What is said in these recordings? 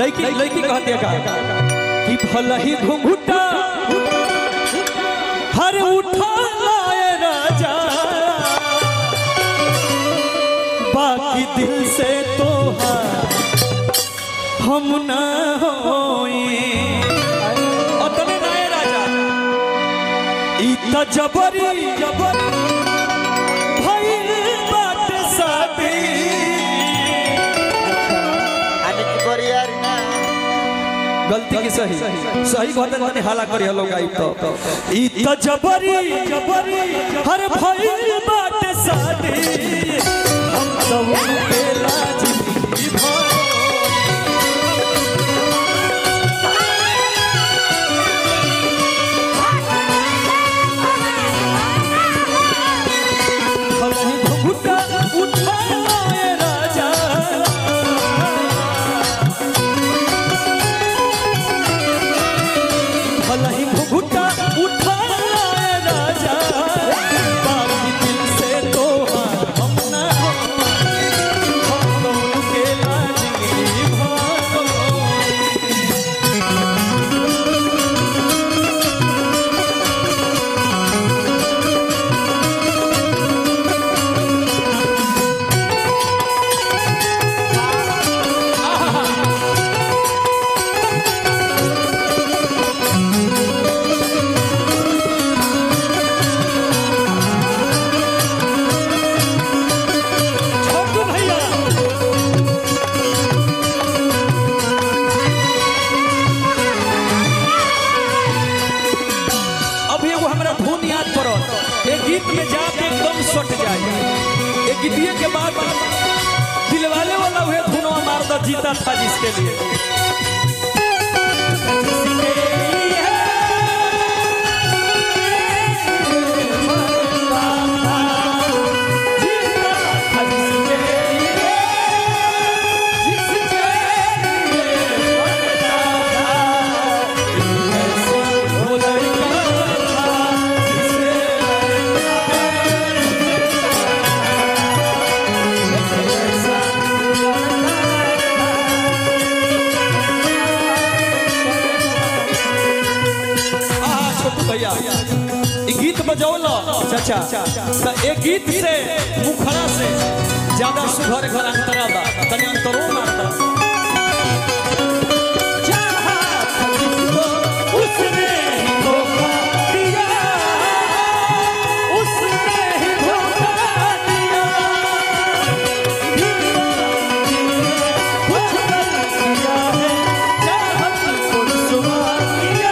लड़की लड़की कहती है कि भला ही घुंघटा हर उठा लाए राजा बाकी दिल से तो हम ना होई अतने नाए राजा इतना जबरी जबरी भाई बात शादी गलती की सही सही कहते माने हाला करी हलो गाई तो इतना जबरी जबरी हर भाई बात शादी हम तो उनके लाज के बाद दिलवाले वाला हुए धुनवा मार दो जीता था जिसके लिए गीत बजौल चाचा तो एक गीत से मुखड़ा से ज्यादा सुघर घर अंतरा बा तनी अंतरो मारता उसने ही धोखा दिया उसने ही धोखा दिया कुछ कर दिया है चाहत को रुसवा किया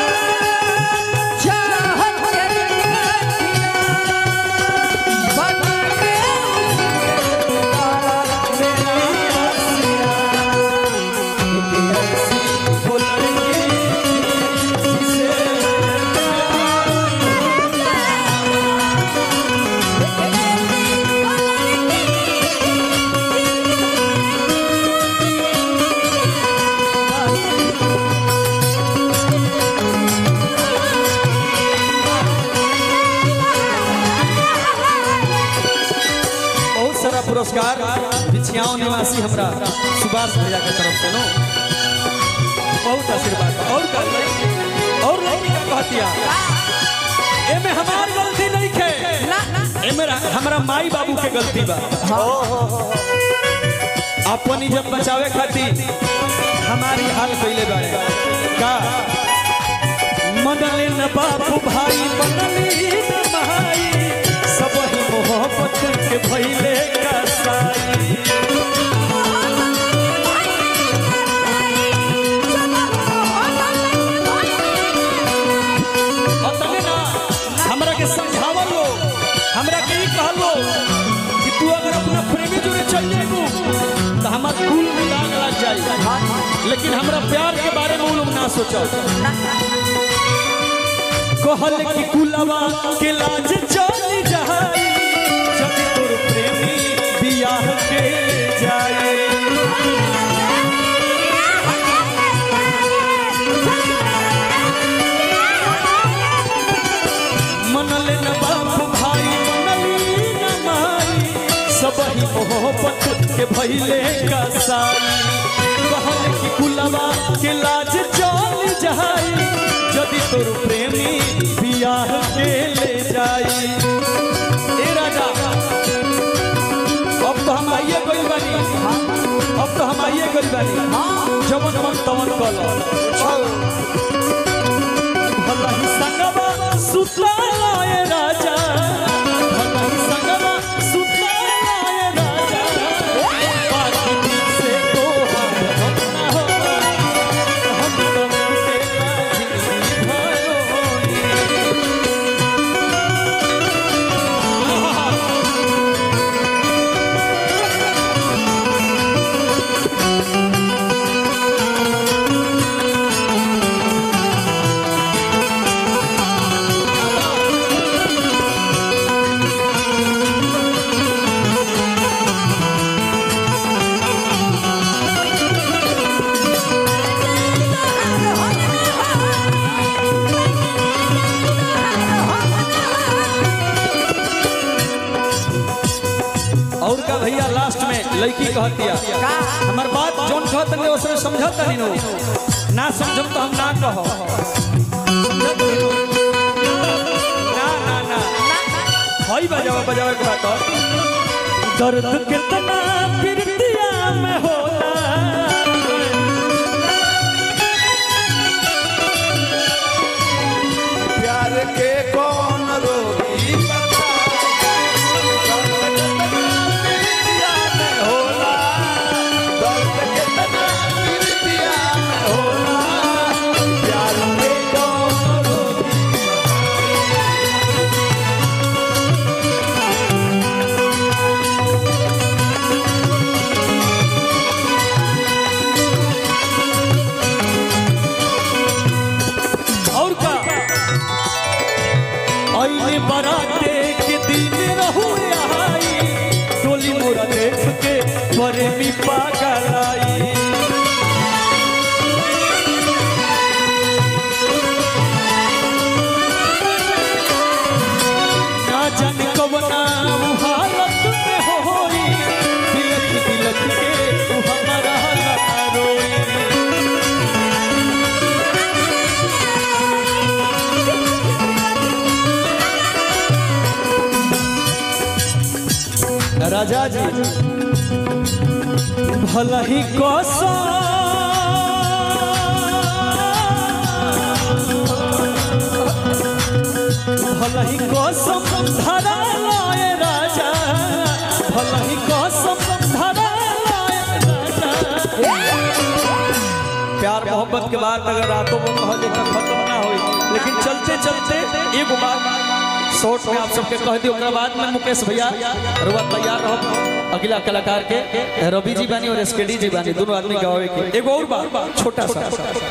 पुरस्कार बिछियाओं निवासी हमरा सुभाष भैया के तरफ से नो बहुत आशीर्वाद और लड़की का कहतिया एमे हमार गलती नहीं है एमे हमरा माई बाबू के गलती बा अपनी जब बचावे खातिर हमारी हाल कइले बारे का मनले न बापू भाई मनली न माई सब ही मोहब्बत के भइले हमरा के समझावल लो हमरा के कहलो कि तू अगर अपना प्रेमी जोड़े चल जेबू तो हमार कुल में दाग लग जाई लेकिन हमरा प्यार के बारे में लोग ना सोचो कहल कि कुलवा के लाज चल जाई जब तोर प्रेमी बियाह के जाए मनले न बाप भाई मनली न माई सब ही मोहब्बत के भइले कसाई कहल कि कुलवा के लाज चल जाई यदि तोर प्रेमी बियाह के ले जाई। ए राजा अब तो हम आइए गइल बानी, अब तो हम आइए गइल बानी, जमन मन तमन कल भला ही संगवा सुतलाए राजा, भला ही संगवा सुतलाए राजा, बाकी दिल से तो हम ना हो, हम तो तेरा जिंदगी भरोनी। और का भैया लास्ट में लड़की कहतिया हमार बात जोन कहत ने ओसरे समझत नहीं नो ना समझम तो हम ना कहो ना ना ना हई बजावा बजावा के बात दर्द कितना प्रीतिया में होला प्यार के कौन रोगी बराते के दिन रहू आई टोली मोरा देख के प्रेमी पागल आई। ना जाने कवना हालत में होई दिलक दिलक के तू हमारा रोई। राजा जी भला ही कसम भला ही कसम धरा लाए राजा, भला ही कसम धरा लाए राजा। प्यार मोहब्बत के बाद अगर रातों को कह दे खत्म ना हो, लेकिन चलते चलते एक बात शॉर्ट में आप सबके कह दी। बाद में मुकेश भैया रुआ तैयार रहो, अगला कलाकार के रवि जी बानी और एसकेडी जी बानी, दोनों आदमी गावे के। एगो और बात छोटा सा,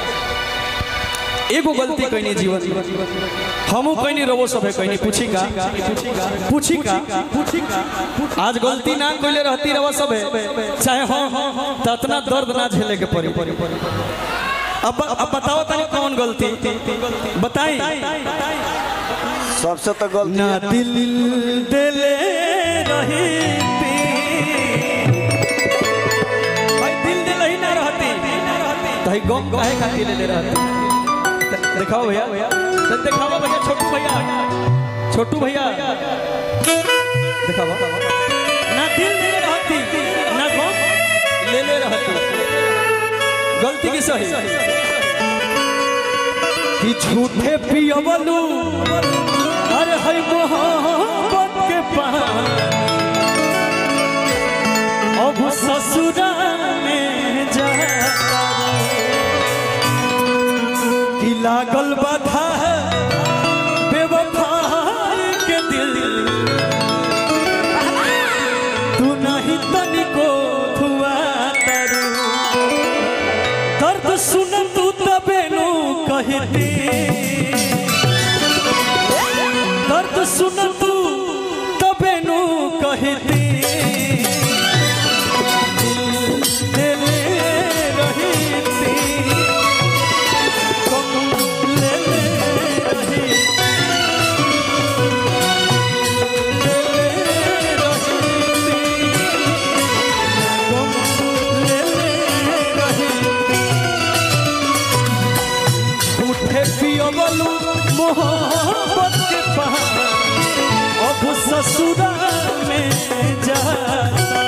एगो गलती कहीं जीवन हमू कहीं रवो सब है कहीं पूछी का पूछी का आज गलती ना कोई रहती रवो सब है चाहे हाँ तो इतना दर्द ना झेले के पड़ी। अब बताओ तनी कौन गलती बताई। सबसे तो गलती ना दिल दिले रही भाई, दिल दिल ही ना रहती तो ही गम काहे खातिर ले रहती। दिखाओ भैया, दिखाओ भैया, छोटू भैया, छोटू भैया दिखाओ। ना दिल दिले रहती ना गम ले रहती, गलती की सही कि झूठे पियवलू अरे है मोहब्बत के पानी अब ससुरा में जा कि लागल बाधा बेवफा के दिल तू नहीं तनिको धुआ तरू दर्द सुन तू तबे नु कहती दर्द सुन तू तबे नु कहती दिले रहती कम ले रहती दिले रहती कम ले रहती पिलवलू मोहब्बत के पहाड़ अब ससुरा में जाता